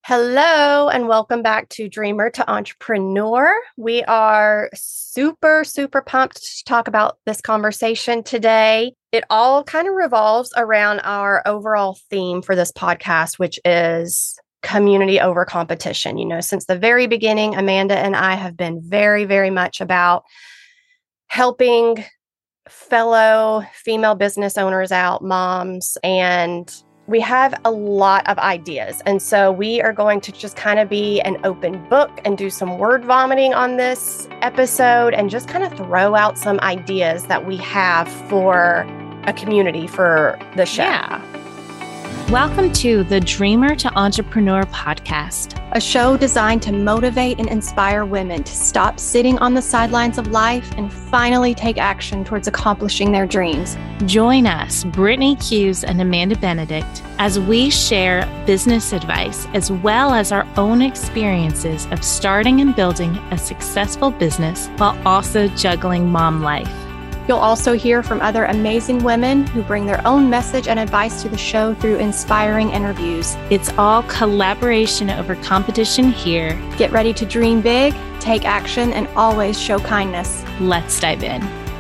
Hello, and welcome back to Dreamer to Entrepreneur. We are super pumped to talk about this conversation today. It all kind of revolves around our overall theme for this podcast, which is community over competition. Since the very beginning, Amanda and I have been very much about helping fellow female business owners out, moms, and we have a lot of ideas. And so we are going to just kind of be an open book and do some word vomiting on this episode and just kind of throw out some ideas that we have for a community for the show. Yeah. Welcome to the Dreamer to Entrepreneur podcast, a show designed to motivate and inspire women to stop sitting on the sidelines of life and finally take action towards accomplishing their dreams. Join us, Brittany Hughes and Amanda Benedict, as we share business advice as well as our own experiences of starting and building a successful business while also juggling mom life. You'll also hear from other amazing women who bring their own message and advice to the show through inspiring interviews. It's all collaboration over competition here. Get ready to dream big, take action, and always show kindness. Let's dive in.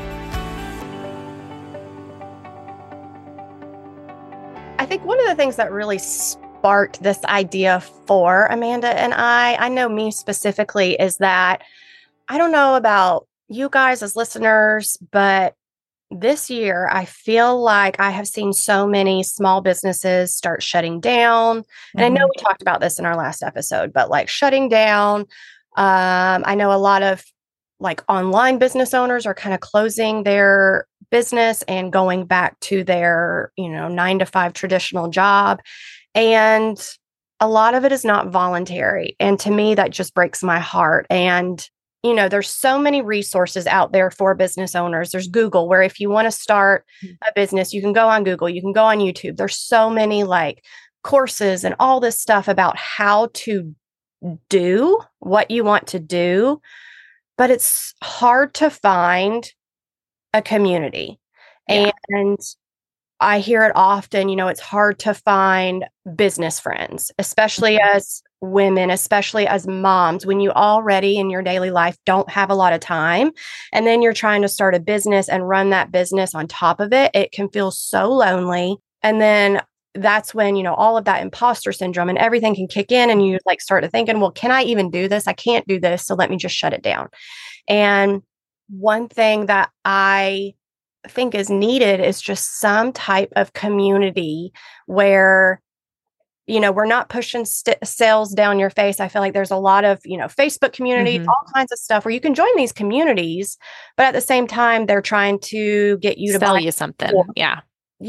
I think one of the things that really sparked this idea for Amanda and I know me specifically, is that I don't know about you guys as listeners, but this year I feel like I have seen so many small businesses start shutting down. And I know we talked about this in our last episode, but like shutting down. I know a lot of like online business owners are kind of closing their business and going back to their, 9-to-5 traditional job. And a lot of it is not voluntary. And to me, that just breaks my heart. And there's so many resources out there for business owners. There's Google, where if you want to start a business, you can go on Google, you can go on YouTube. There's so many like courses and all this stuff about how to do what you want to do, but it's hard to find a community. Yeah. And I hear it often, it's hard to find business friends, especially as women, especially as moms, when you already in your daily life don't have a lot of time. And then you're trying to start a business and run that business on top of it. It can feel so lonely. And then that's when, all of that imposter syndrome and everything can kick in, and you like start to thinking, well, can I even do this? I can't do this. So let me just shut it down. And one thing that I think is needed is just some type of community where we're not pushing sales down your face. I feel like there's a lot of, Facebook communities, all kinds of stuff where you can join these communities, but at the same time, they're trying to get you to sell buy you something. Or, yeah.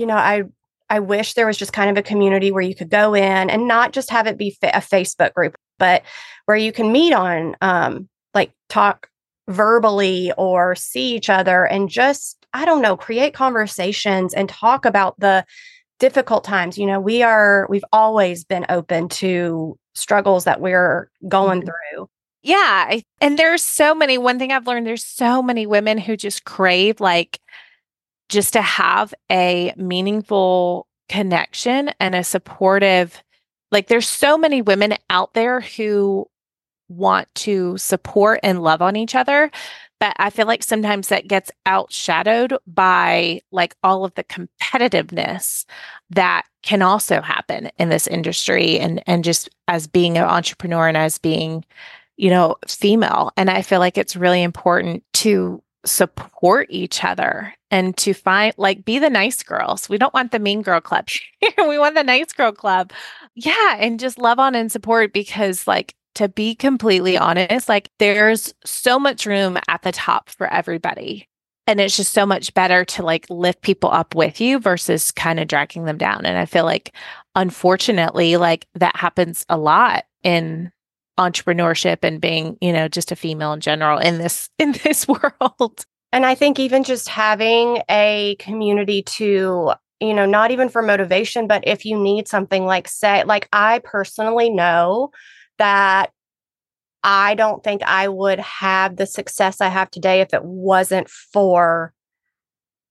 I wish there was just kind of a community where you could go in and not just have it be a Facebook group, but where you can meet on, like talk verbally or see each other and just, I don't know, create conversations and talk about the difficult times. We've always been open to struggles that we're going through. Yeah. And one thing I've learned, there's so many women who just crave like just to have a meaningful connection and a supportive, like there's so many women out there who want to support and love on each other. But I feel like sometimes that gets outshadowed by like all of the competitiveness that can also happen in this industry and just as being an entrepreneur and as being, female. And I feel like it's really important to support each other and to be the nice girls. We don't want the mean girl club. We want the nice girl club. Yeah. And just love on and support, because like, to be completely honest, like there's so much room at the top for everybody. And it's just so much better to like lift people up with you versus kind of dragging them down. And I feel like, unfortunately, like that happens a lot in entrepreneurship and being, just a female in general in this world. And I think even just having a community to, not even for motivation, but if you need something like I personally know that I don't think I would have the success I have today if it wasn't for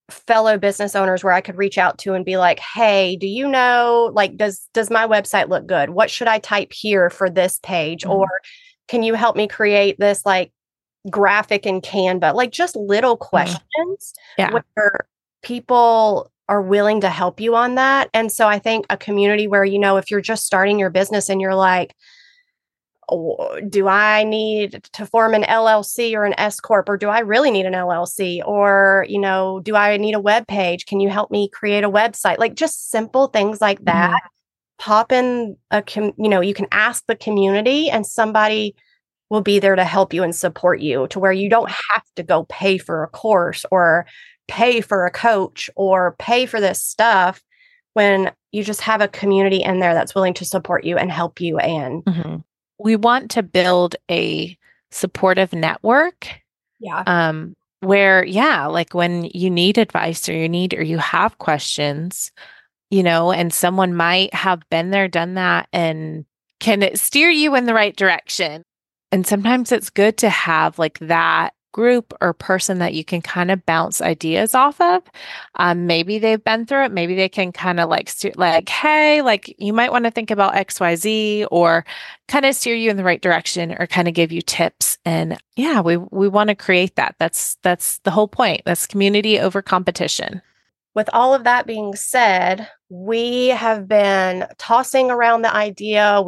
fellow business owners where I could reach out to and be like, hey, do you know, like, does my website look good? What should I type here for this page? Mhm. Or can you help me create this like graphic in Canva? Like just little questions Yeah. where people are willing to help you on that. And so I think a community where, if you're just starting your business and you're like, do I need to form an LLC or an S corp, or do I really need an LLC, or do I need a web page? Can you help me create a website? Like just simple things like that. Mhm. Pop in you can ask the community, and somebody will be there to help you and support you, to where you don't have to go pay for a course or pay for a coach or pay for this stuff, when you just have a community in there that's willing to support you and help you. And Mhm. We want to build a supportive network, yeah. where, yeah, like when you need advice or you have questions, and someone might have been there, done that, and can steer you in the right direction. And sometimes it's good to have like that group or person that you can kind of bounce ideas off of. Maybe they've been through it. Maybe they can kind of like like, hey, like you might want to think about XYZ, or kind of steer you in the right direction, or kind of give you tips. And yeah, we want to create that. That's the whole point. That's community over competition. With all of that being said, we have been tossing around the idea.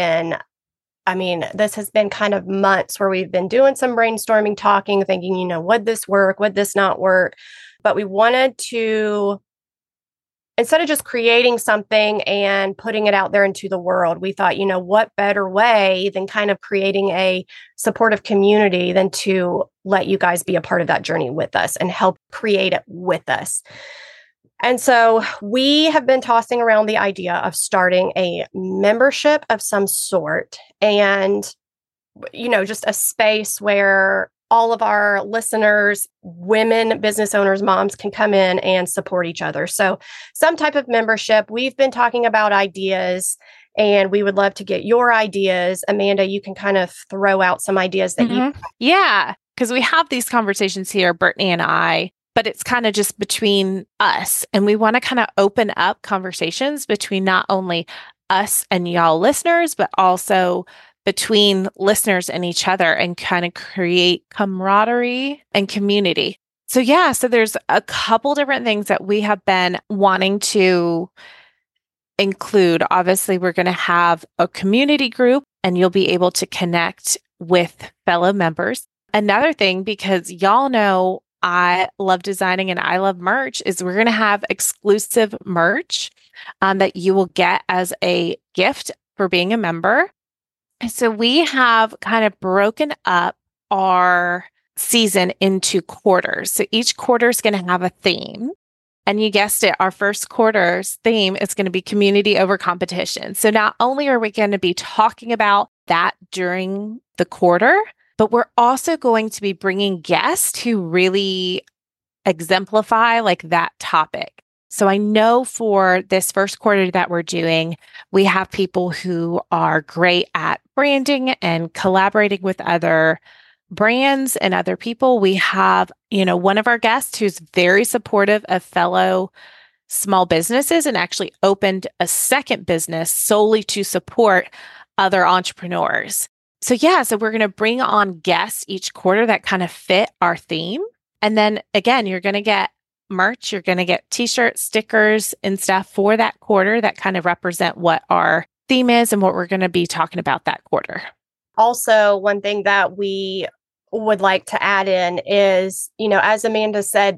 This has been kind of months where we've been doing some brainstorming, talking, thinking, would this work? Would this not work? But we wanted to, instead of just creating something and putting it out there into the world, we thought, what better way than kind of creating a supportive community than to let you guys be a part of that journey with us and help create it with us. And so we have been tossing around the idea of starting a membership of some sort, and, just a space where all of our listeners, women, business owners, moms, can come in and support each other. So some type of membership. We've been talking about ideas, and we would love to get your ideas. Amanda, you can kind of throw out some ideas that you. Yeah, because we have these conversations here, Brittany and I, but it's kind of just between us. And we want to kind of open up conversations between not only us and y'all listeners, but also between listeners and each other, and kind of create camaraderie and community. So yeah, so there's a couple different things that we have been wanting to include. Obviously, we're going to have a community group, and you'll be able to connect with fellow members. Another thing, because y'all know I love designing and I love merch, is we're going to have exclusive merch that you will get as a gift for being a member. So we have kind of broken up our season into quarters. So each quarter is going to have a theme. And you guessed it, our first quarter's theme is going to be community over competition. So not only are we going to be talking about that during the quarter, but we're also going to be bringing guests who really exemplify like that topic. So I know for this first quarter that we're doing, we have people who are great at branding and collaborating with other brands and other people. We have, one of our guests who's very supportive of fellow small businesses and actually opened a second business solely to support other entrepreneurs. So yeah, so we're going to bring on guests each quarter that kind of fit our theme. And then again, you're going to get merch, you're going to get t-shirts, stickers, and stuff for that quarter that kind of represent what our theme is and what we're going to be talking about that quarter. Also, one thing that we would like to add in is, as Amanda said,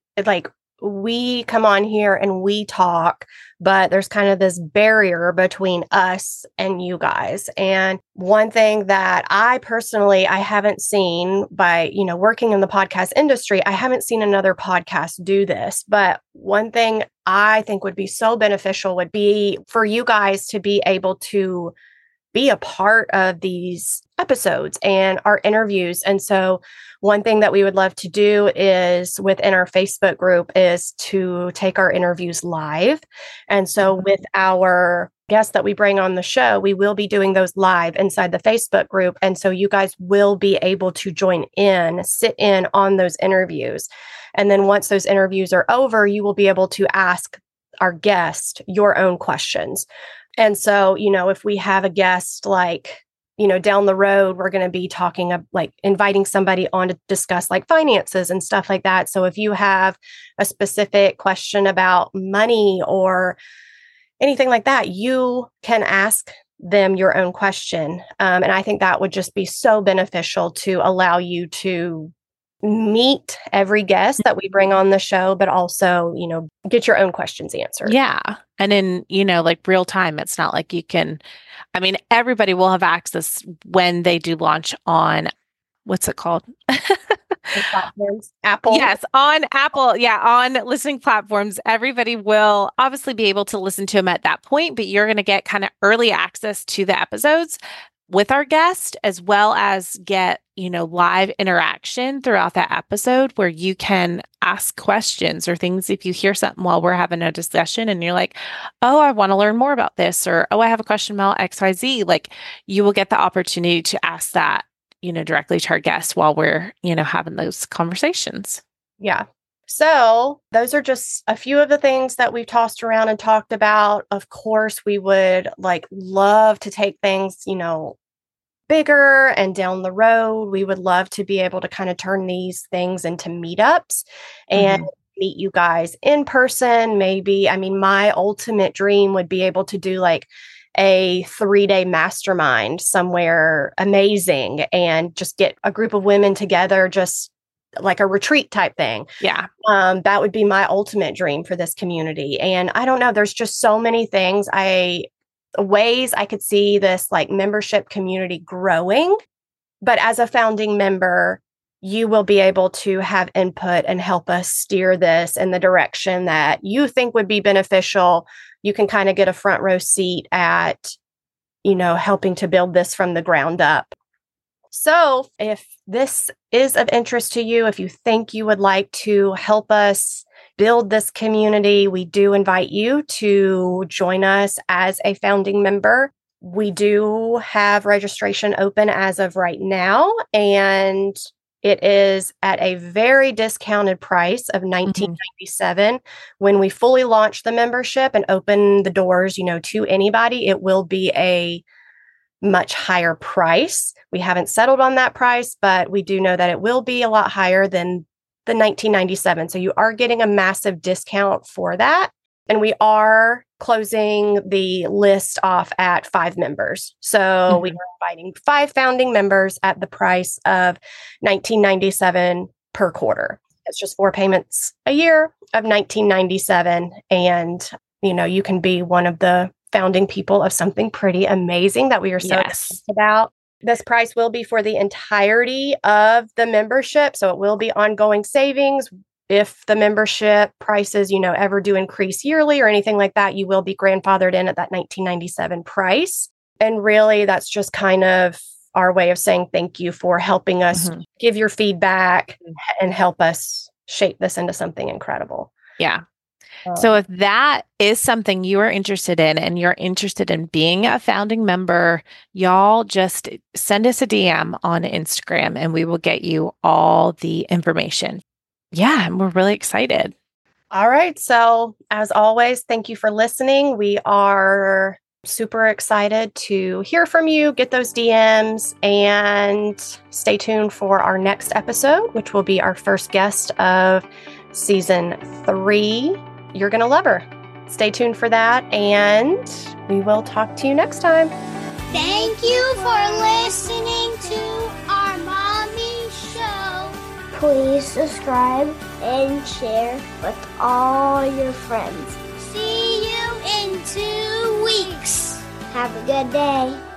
we come on here and we talk, but there's kind of this barrier between us and you guys. And one thing that I haven't seen by, working in the podcast industry, I haven't seen another podcast do this. But one thing I think would be so beneficial would be for you guys to be able to be a part of these episodes and our interviews. And so one thing that we would love to do is within our Facebook group is to take our interviews live. And so with our guests that we bring on the show, we will be doing those live inside the Facebook group. And so you guys will be able to join in, sit in on those interviews. And then once those interviews are over, you will be able to ask our guest your own questions. And so, if we have a guest like, down the road, we're going to be talking like inviting somebody on to discuss like finances and stuff like that. So if you have a specific question about money or anything like that, you can ask them your own question. And I think that would just be so beneficial to allow you to meet every guest that we bring on the show, but also, get your own questions answered. Yeah. And in, like real time, it's not like everybody will have access when they do launch on, what's it called? Platforms. Apple. Yes, on Apple. Yeah, on listening platforms. Everybody will obviously be able to listen to them at that point, but you're going to get kind of early access to the episodes with our guest, as well as get, live interaction throughout that episode where you can ask questions or things. If you hear something while we're having a discussion and you're like, oh, I want to learn more about this, or, oh, I have a question about XYZ, like you will get the opportunity to ask that, directly to our guests while we're, having those conversations. Yeah. So those are just a few of the things that we've tossed around and talked about. Of course, we would love to take things, bigger and down the road. We would love to be able to kind of turn these things into meetups and meet you guys in person. Maybe, my ultimate dream would be able to do like a 3-day mastermind somewhere amazing and just get a group of women together, just like a retreat type thing. Yeah. That would be my ultimate dream for this community. And I don't know, there's just so many things ways I could see this like membership community growing. But as a founding member, you will be able to have input and help us steer this in the direction that you think would be beneficial. You can kind of get a front row seat at, helping to build this from the ground up. So if this is of interest to you, if you think you would like to help us build this community, we do invite you to join us as a founding member. We do have registration open as of right now, and it is at a very discounted price of $19.97. When we fully launch the membership and open the doors, to anybody, it will be a much higher price. We haven't settled on that price, but we do know that it will be a lot higher than the $19.97. So you are getting a massive discount for that. And we are closing the list off at 5 members. So we are inviting 5 founding members at the price of $19.97 per quarter. It's just 4 payments a year of $19.97. And, you can be one of the founding people of something pretty amazing that we are so excited about. This price will be for the entirety of the membership. So it will be ongoing savings. If the membership prices, ever do increase yearly or anything like that, you will be grandfathered in at that $19.97 price. And really, that's just kind of our way of saying thank you for helping us give your feedback and help us shape this into something incredible. Yeah. So if that is something you are interested in and you're interested in being a founding member, y'all just send us a DM on Instagram and we will get you all the information. Yeah, and we're really excited. All right. So as always, thank you for listening. We are super excited to hear from you, get those DMs, and stay tuned for our next episode, which will be our first guest of season 3. You're going to love her. Stay tuned for that, and we will talk to you next time. Thank you for listening to our mommy show. Please subscribe and share with all your friends. See you in 2 weeks. Have a good day.